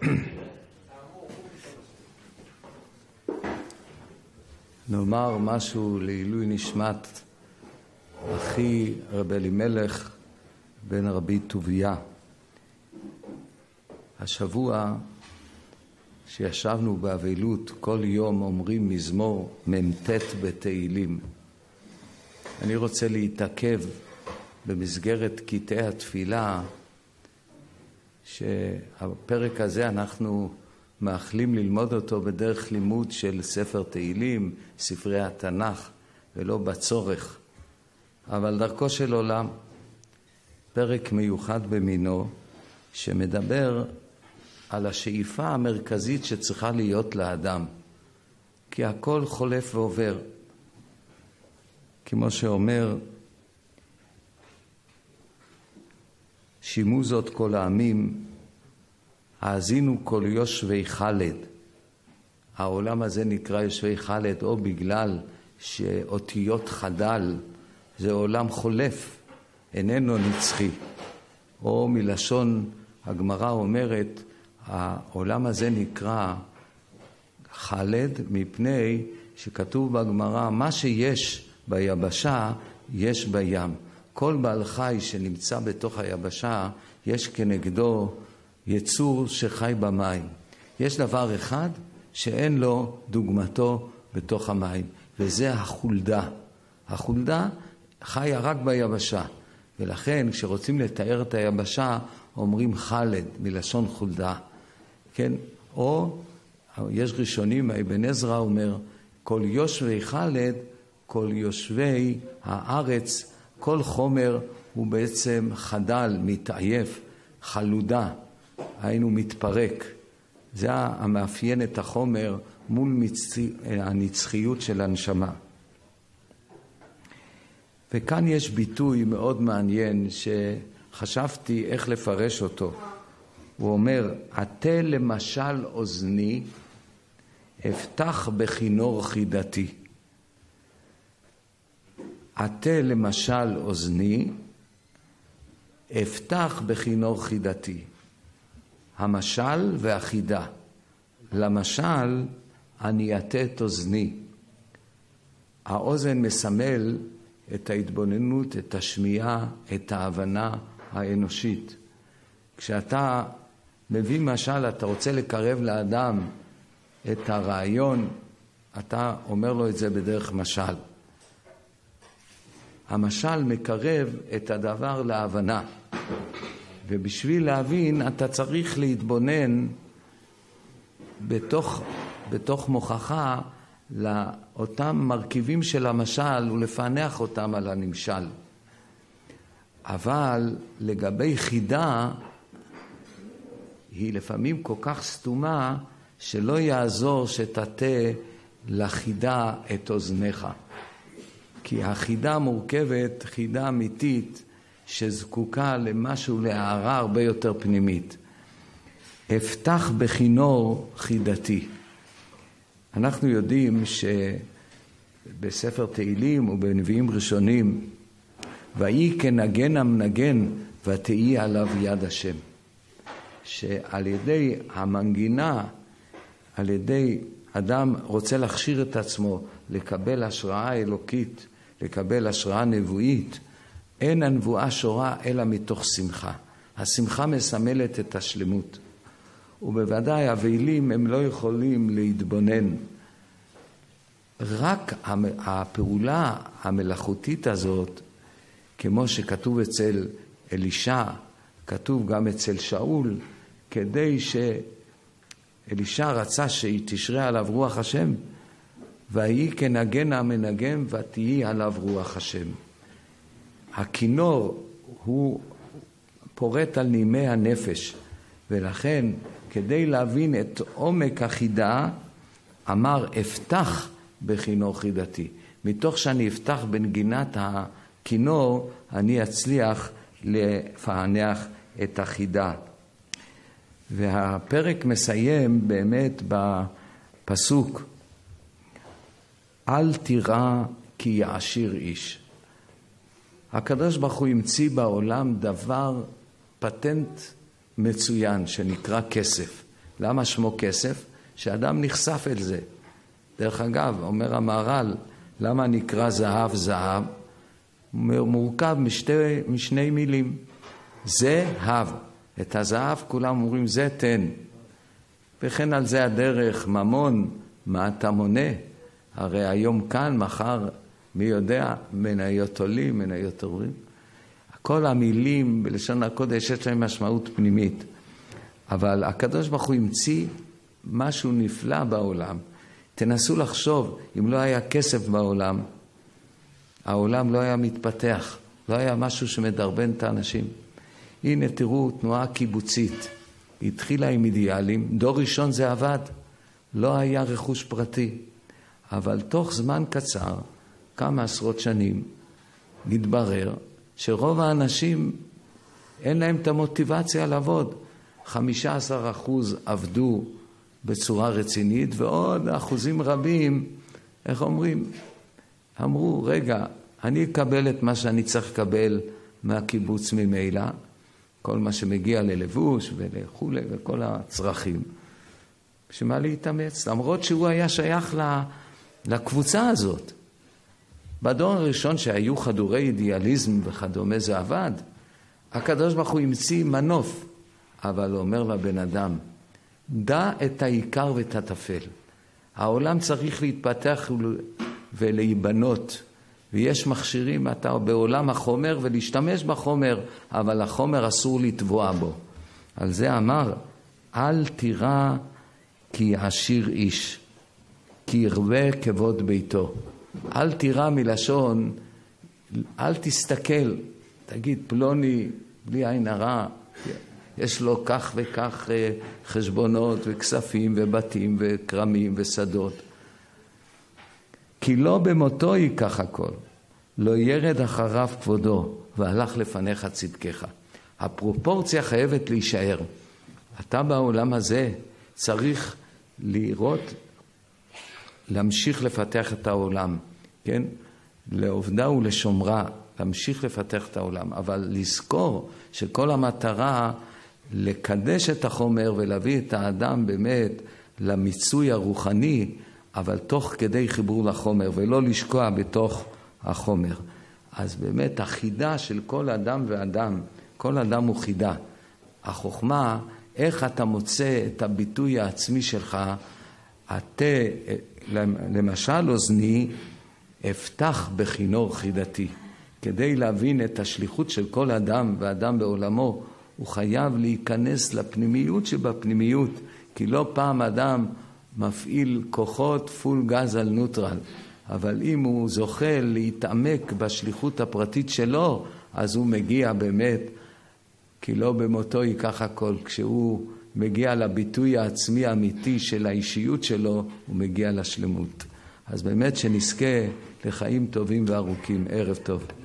נאמר משהו לעילוי נשמת אחי רב אלימלך בן רבי טוביה. השבוע שישבנו באבלות, כל יום אומרים מזמור מ"ט בתהילים. אני רוצה להתעכב במסגרת קטעי התפילה, שהפרק הזה אנחנו מאחלים ללמוד אותו בדרך לימוד של ספר תהילים, ספרי התנ"ך, ולא בצורך, אבל דרכו של עולם. פרק מיוחד במינו שמדבר על השאיפה המרכזית שצריכה להיות לאדם, כי הכל חולף ועובר. כמו שאומר, שימו זאת כל העמים, האזינו כל יושבי חלד. העולם הזה נקרא יושבי חלד או בגלל שאותיות חדל זה עולם חולף, איננו נצחי, או מלשון הגמרא אומרת העולם הזה נקרא חלד מפני שכתוב בגמרא מה שיש ביבשה יש בים. כל בעל חי שנמצא בתוך היבשה יש כנגדו יצור שחי במים. יש דבר אחד שאין לו דוגמתו בתוך המים, וזה החולדה. החולדה חיה רק ביבשה, ולכן כשרוצים לתאר את היבשה אומרים חלד מלשון חולדה. כן? או יש ראשונים, אבן עזרא אומר כל יושבי חלד, כל יושבי הארץ, כל חומר הוא בעצם חדל, מתעייף, חלודה, היינו מתפרק. זה המאפיין את החומר מול הנצחיות של הנשמה. וכאן יש ביטוי מאוד מעניין שחשבתי איך לפרש אותו. הוא אומר, עתה למשל אוזני, אפתח בכינור חידתי. עתה למשל אוזני, אפתח בכינור חידתי. המשל והחידה. למשל, אני אטה את אוזני. האוזן מסמל את ההתבוננות, את השמיעה, את ההבנה האנושית. כשאתה מביא משל, אתה רוצה לקרב לאדם את הרעיון, אתה אומר לו את זה בדרך משל. המשל מקרב את הדבר להבנה. ובשביל להבין אתה צריך להתבונן בתוך מוכחה לאותם מרכיבים של המשל ולפענח אותם על הנמשל. אבל לגבי חידה היא לפעמים כל כך סתומה שלא יעזור שתטה לחידה את אוזניך. כי החידה מורכבת, חידה אמיתית, שזקוקה למשהו, להערה הרבה יותר פנימית. אפתח בכינור חידתי. אנחנו יודעים שבספר תהילים ובנביאים ראשונים, ויהי כנגן המנגן ותהי עליו יד השם. שעל ידי המנגינה, על ידי אדם רוצה להכשיר את עצמו, לקבל השראה אלוקית, לקבל השראה נבואית, אין הנבואה שורה אלא מתוך שמחה. השמחה מסמלת את השלמות. ובוודאי הבעלים הם לא יכולים להתבונן. רק הפעולה המלאכותית הזאת, כמו שכתוב אצל אלישע, כתוב גם אצל שאול, כדי שאלישע רצה שתשרה עליו רוח השם, ויהי כנגן המנגן ותהי עליו רוח השם. הכינור הוא פורט על נימי הנפש, ולכן כדי להבין את עומק החידה, אמר אפתח בכינור חידתי. מתוך שאני אפתח בנגינת הכינור, אני אצליח לפענח את החידה. והפרק מסיים באמת בפסוק, אל תירא כי יעשיר איש. הקדוש ברוך הוא המציא בעולם דבר, פטנט מצוין שנקרא כסף. למה שמו כסף? שאדם נחשף אל זה. דרך אגב, אומר המהר"ל, למה נקרא זהב זהב? מורכב משני מילים. זה הב. את הזהב כולם אומרים זה תן. וכן על זה הדרך ממון, מה אתה מונה? הרי היום כאן, מחר, מי יודע, מניות עולים, מניות עוברים. כל המילים בלשון הקודש יש להם משמעות פנימית. אבל הקדוש ברוך הוא המציא משהו נפלא בעולם. תנסו לחשוב, אם לא היה כסף בעולם, העולם לא היה מתפתח, לא היה משהו שמדרבן את האנשים. הנה תראו, תנועה קיבוצית, התחילה עם אידיאלים, דור ראשון זה עבד, לא היה רכוש פרטי, אבל תוך זמן קצר, כמה עשרות שנים, מתברר שרוב האנשים אין להם את המוטיבציה לעבוד. 15% עבדו בצורה רצינית, ועוד אחוזים רבים, איך אומרים? אמרו, רגע, אני אקבל את מה שאני צריך לקבל מהקיבוץ ממילא, כל מה שמגיע ללבוש ולכולי וכל הצרכים. שמה להתאמץ? למרות שהוא היה שייך לקבוצה הזאת. בדור הראשון שהיו חדורי אידיאליזם וכדומה זה עבד, הקדוש ברוך הוא המציא מנוף, אבל אומר לבן אדם, דע את העיקר ואת הטפל. העולם צריך להתפתח ולהיבנות, ויש מכשירים, אתה בעולם החומר ולהשתמש בחומר, אבל החומר אסור לטבוע בו. על זה אמר, אל תירא כי עשיר איש, כי ירבה כבוד ביתו. אל תירא מלשון, אל תסתכל, תגיד פלוני בלי עין הרע, יש לו כך וכך חשבונות וכספים ובתים וקרמים ושדות. כי לא במותו ייקח הכל, לא ירד אחריו כבודו, והלך לפניך צדקך. הפרופורציה חייבת להישאר. אתה בעולם הזה צריך לראות, להמשיך לפתח את העולם, כן? לעובדה ולשומרה, להמשיך לפתח את העולם, אבל לזכור שכל המטרה לקדש את החומר ולהביא את האדם באמת למיצוי הרוחני, אבל תוך כדי חיבור לחומר, ולא לשקוע בתוך החומר. אז באמת החידה של כל אדם ואדם, כל אדם הוא חידה. החוכמה, איך אתה מוצא את הביטוי העצמי שלך, למשל אוזני, אפתח בכינור חידתי. כדי להבין את השליחות של כל אדם ואדם בעולמו, הוא חייב להיכנס לפנימיות שבפנימיות, כי לא פעם אדם מפעיל כוחות פול גז על נוטרל, אבל אם הוא זוכה להתעמק בשליחות הפרטית שלו, אז הוא מגיע באמת, כי לא במותו ייקח הכל. כשהוא מגיע לביטוי העצמי האמיתי של האישיות שלו, הוא מגיע לשלמות. אז באמת שנזכה לחיים טובים וארוכים. ערב טוב.